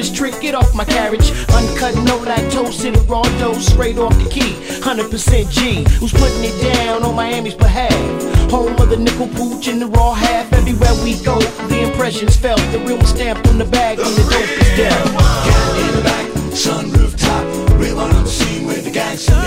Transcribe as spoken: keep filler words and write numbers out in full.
this trick, get off my carriage. Uncut, no lactose, hit a raw dose, straight off the key. one hundred percent G, who's putting it down on Miami's behalf. Home of the nickel pooch in the raw half. Everywhere we go, the impression's felt. The real one stamped on the bag when the dope is dealt. Cat in the back, sunroof top, real one on the scene with the gangster.